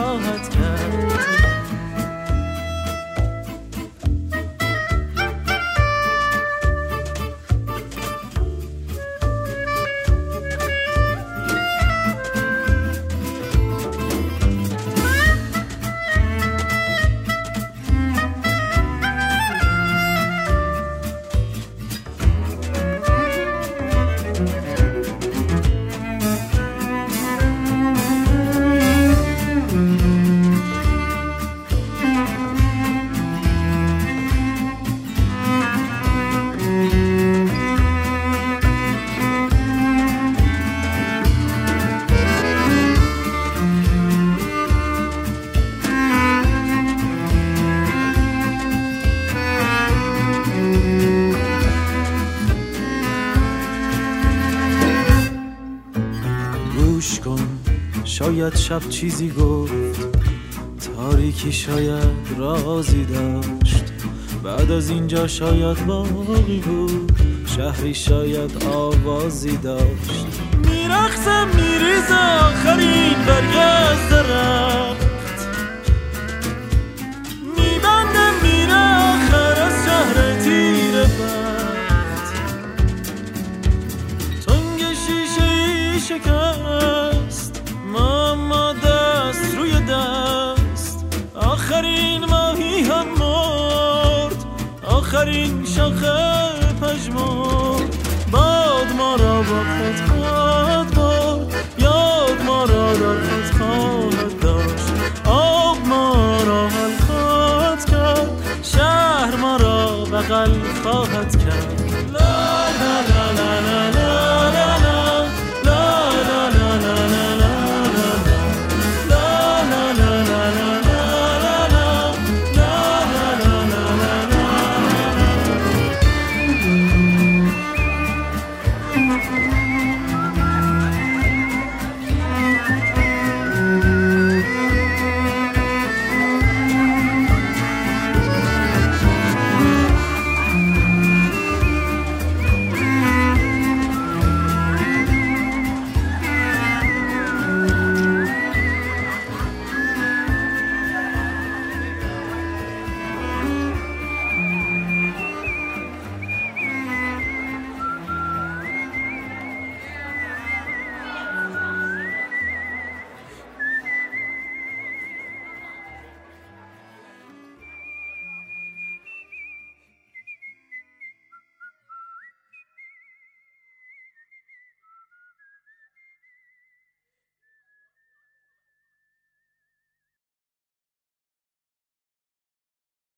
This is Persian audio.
خواهد کرد. گوش کن شاید شب چیزی گفت، تاریکی شاید رازی داشت، بعد از اینجا شاید باقی بود، شهری شاید آوازی داشت. میرقصم میریز آخرین برگ از درخت، میبندم میره آخر از شهر تیره بخت. تنگ شیشه شکست ماما دست روی دست، آخرین ماهی هم مرد، آخرین شاخه پژمرد. باد ما را با خود